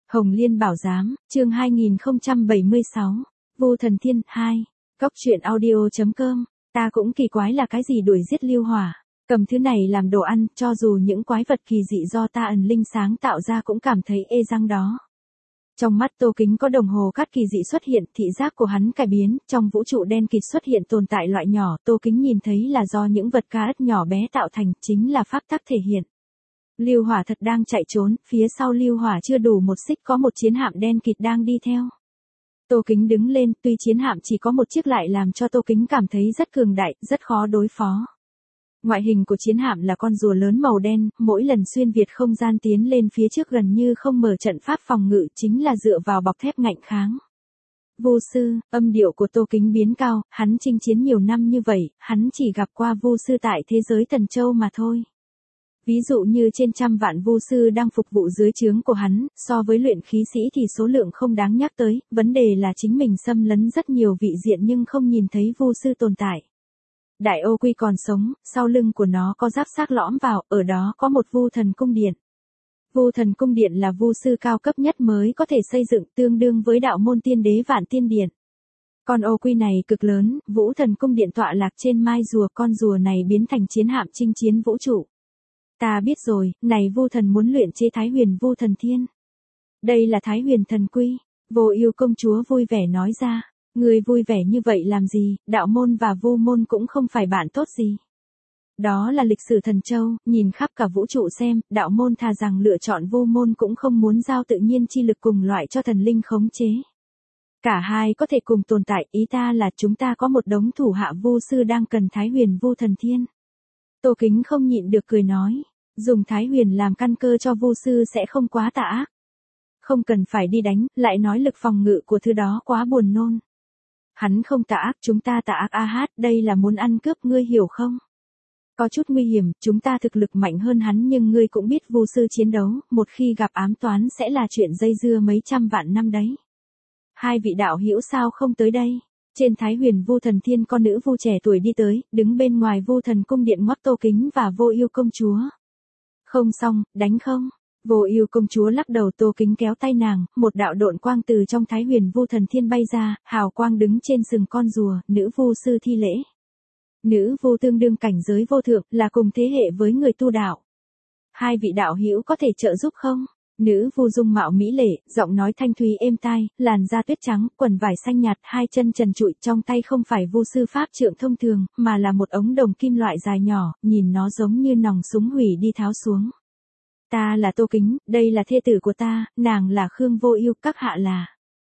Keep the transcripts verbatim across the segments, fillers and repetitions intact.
Hồng Liên Bảo Giám, chương hai nghìn không trăm bảy mươi sáu, Vu Thần Thiên, hai, Cóc truyện audio chấm com, ta cũng kỳ quái là cái gì đuổi giết Lưu Hỏa, cầm thứ này làm đồ ăn, cho dù những quái vật kỳ dị do ta ẩn linh sáng tạo ra cũng cảm thấy ê răng đó. Trong mắt Tô Kính có đồng hồ cát kỳ dị xuất hiện, thị giác của hắn cải biến, trong vũ trụ đen kịt xuất hiện tồn tại loại nhỏ, Tô Kính nhìn thấy là do những vật cá ất nhỏ bé tạo thành, chính là pháp tắc thể hiện. Lưu Hỏa thật đang chạy trốn, phía sau Lưu Hỏa chưa đủ một xích có một chiến hạm đen kịt đang đi theo. Tô Kính đứng lên, tuy chiến hạm chỉ có một chiếc lại làm cho Tô Kính cảm thấy rất cường đại, rất khó đối phó. Ngoại hình của chiến hạm là con rùa lớn màu đen, mỗi lần xuyên việt không gian tiến lên phía trước gần như không mở trận pháp phòng ngự, chính là dựa vào bọc thép ngạnh kháng. Vu sư, âm điệu của Tô Kính biến cao, hắn chinh chiến nhiều năm như vậy, hắn chỉ gặp qua vu sư tại thế giới Thần Châu mà thôi. Ví dụ như trên trăm vạn vu sư đang phục vụ dưới trướng của hắn, so với luyện khí sĩ thì số lượng không đáng nhắc tới, vấn đề là chính mình xâm lấn rất nhiều vị diện nhưng không nhìn thấy vu sư tồn tại. Đại ô quy còn sống, sau lưng của nó có giáp xác lõm vào, ở đó có một vu thần cung điện. Vu thần cung điện là vu sư cao cấp nhất mới có thể xây dựng, tương đương với đạo môn tiên đế Vạn Tiên Điện. Con ô quy này cực lớn, vũ thần cung điện tọa lạc trên mai rùa, con rùa này biến thành chiến hạm chinh chiến vũ trụ. Ta biết rồi, này vu thần muốn luyện chế Thái Huyền Vu Thần Thiên. Đây là Thái Huyền Thần Quy, Vô Ưu công chúa vui vẻ nói ra. Người vui vẻ như vậy làm gì, đạo môn và vu môn cũng không phải bạn tốt gì. Đó là lịch sử Thần Châu, nhìn khắp cả vũ trụ xem, đạo môn thà rằng lựa chọn vu môn cũng không muốn giao tự nhiên chi lực cùng loại cho thần linh khống chế. Cả hai có thể cùng tồn tại, ý ta là chúng ta có một đống thủ hạ vu sư đang cần Thái Huyền Vu Thần Thiên. Tô Kính không nhịn được cười nói, dùng Thái Huyền làm căn cơ cho vu sư sẽ không quá tà ác. Không cần phải đi đánh, lại nói lực phòng ngự của thứ đó quá buồn nôn. Hắn không tà ác, chúng ta tà ác a hát, đây là muốn ăn cướp, ngươi hiểu không? Có chút nguy hiểm, chúng ta thực lực mạnh hơn hắn nhưng ngươi cũng biết vu sư chiến đấu, một khi gặp ám toán sẽ là chuyện dây dưa mấy trăm vạn năm đấy. Hai vị đạo hữu sao không tới đây? Trên Thái Huyền Vu Thần Thiên con nữ vu trẻ tuổi đi tới, đứng bên ngoài vu thần cung điện ngoắc Tô Kính và Vô Ưu công chúa. Không xong, đánh không? Vô Ưu công chúa lắc đầu, Tô Kính kéo tay nàng, một đạo độn quang từ trong Thái Huyền Vu Thần Thiên bay ra, hào quang đứng trên sừng con rùa, nữ vu sư thi lễ. Nữ vu tương đương cảnh giới vô thượng, là cùng thế hệ với người tu đạo. Hai vị đạo hữu có thể trợ giúp không? Nữ vu dung mạo mỹ lệ, giọng nói thanh thúy êm tai, làn da tuyết trắng, quần vải xanh nhạt, hai chân trần trụi, trong tay không phải vu sư pháp trượng thông thường, mà là một ống đồng kim loại dài nhỏ, nhìn nó giống như nòng súng hủy đi tháo xuống. Ta là Tô Kính, đây là thê tử của ta, nàng là Khương Vô Ưu, các hạ là.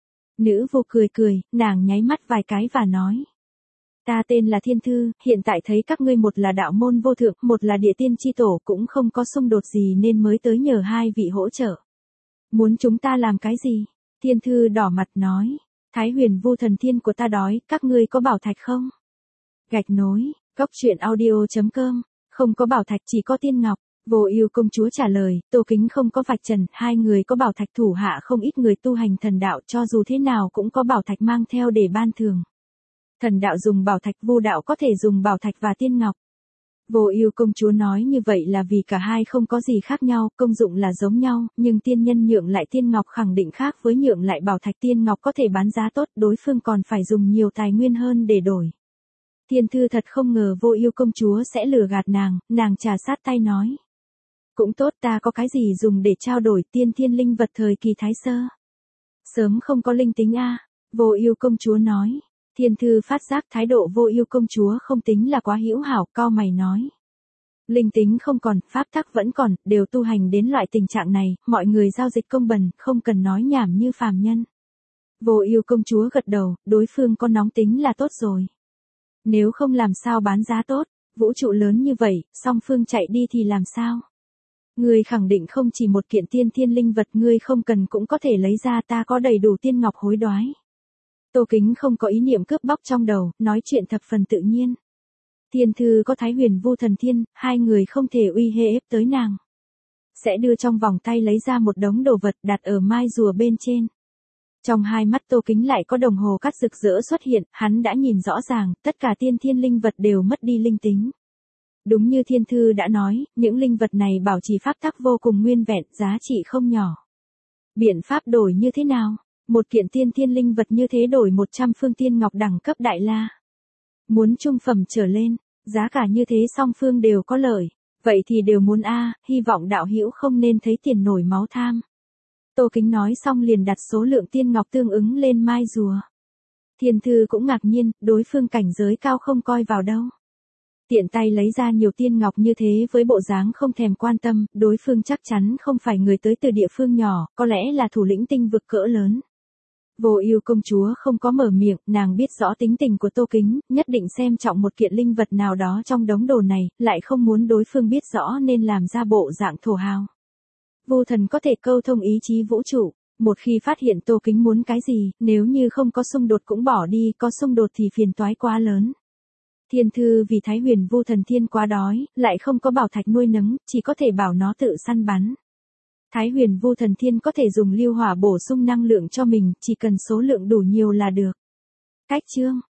Nữ vu cười cười, nàng nháy mắt vài cái và nói. Ta tên là Thiên Thư, hiện tại thấy các ngươi một là đạo môn vô thượng, một là địa tiên chi tổ, cũng không có xung đột gì nên mới tới nhờ hai vị hỗ trợ. Muốn chúng ta làm cái gì? Thiên Thư đỏ mặt nói. Thái Huyền Vu Thần Thiên của ta đói, các ngươi có bảo thạch không? Gạch nối, Cóc truyện audio chấm com, không có bảo thạch chỉ có tiên ngọc. Vô Ưu công chúa trả lời, Tô Kính không có vạch trần, hai người có bảo thạch, thủ hạ không ít người tu hành thần đạo, cho dù thế nào cũng có bảo thạch mang theo để ban thưởng. Thần đạo dùng bảo thạch, vu đạo có thể dùng bảo thạch và tiên ngọc. Vô Ưu công chúa nói như vậy là vì cả hai không có gì khác nhau, công dụng là giống nhau, nhưng tiên nhân nhượng lại tiên ngọc khẳng định khác với nhượng lại bảo thạch, tiên ngọc có thể bán giá tốt, đối phương còn phải dùng nhiều tài nguyên hơn để đổi. Thiên Thư thật không ngờ Vô Ưu công chúa sẽ lừa gạt nàng, nàng trà sát tay nói. Cũng tốt, ta có cái gì dùng để trao đổi tiên thiên linh vật thời kỳ Thái Sơ. Sớm không có linh tính a. Vô Ưu công chúa nói. Thiên Thư phát giác thái độ Vô Ưu công chúa không tính là quá hữu hảo, cau mày nói. Linh tính không còn, pháp tắc vẫn còn, đều tu hành đến loại tình trạng này, mọi người giao dịch công bằng, không cần nói nhảm như phàm nhân. Vô Ưu công chúa gật đầu, đối phương có nóng tính là tốt rồi. Nếu không làm sao bán giá tốt, vũ trụ lớn như vậy, song phương chạy đi thì làm sao? Ngươi khẳng định không chỉ một kiện tiên thiên linh vật, ngươi không cần cũng có thể lấy ra, ta có đầy đủ tiên ngọc hối đoái. Tô Kính không có ý niệm cướp bóc trong đầu, nói chuyện thập phần tự nhiên. Thiên Thư có Thái Huyền Vu Thần Thiên, hai người không thể uy hiếp tới nàng. Sẽ đưa trong vòng tay lấy ra một đống đồ vật đặt ở mai rùa bên trên. Trong hai mắt Tô Kính lại có đồng hồ cát rực rỡ xuất hiện, hắn đã nhìn rõ ràng, tất cả tiên thiên linh vật đều mất đi linh tính. Đúng như Thiên Thư đã nói, những linh vật này bảo trì pháp tắc vô cùng nguyên vẹn, giá trị không nhỏ. Biện pháp đổi như thế nào? Một kiện tiên thiên linh vật như thế đổi một trăm phương tiên ngọc đẳng cấp đại la. Muốn trung phẩm trở lên, giá cả như thế song phương đều có lợi. Vậy thì đều muốn a, hy vọng đạo hữu không nên thấy tiền nổi máu tham. Tô Kính nói xong liền đặt số lượng tiên ngọc tương ứng lên mai rùa. Thiên Thư cũng ngạc nhiên, đối phương cảnh giới cao không coi vào đâu. Tiện tay lấy ra nhiều tiên ngọc như thế với bộ dáng không thèm quan tâm, đối phương chắc chắn không phải người tới từ địa phương nhỏ, có lẽ là thủ lĩnh tinh vực cỡ lớn. Vô Ưu công chúa không có mở miệng, nàng biết rõ tính tình của Tô Kính, nhất định xem trọng một kiện linh vật nào đó trong đống đồ này, lại không muốn đối phương biết rõ nên làm ra bộ dạng thổ hào. Vu thần có thể câu thông ý chí vũ trụ, một khi phát hiện Tô Kính muốn cái gì, nếu như không có xung đột cũng bỏ đi, có xung đột thì phiền toái quá lớn. Thiên Thư vì Thái Huyền Vu Thần Thiên quá đói, lại không có bảo thạch nuôi nấng, chỉ có thể bảo nó tự săn bắn. Thái Huyền Vu Thần Thiên có thể dùng lưu hỏa bổ sung năng lượng cho mình, chỉ cần số lượng đủ nhiều là được. Cách chương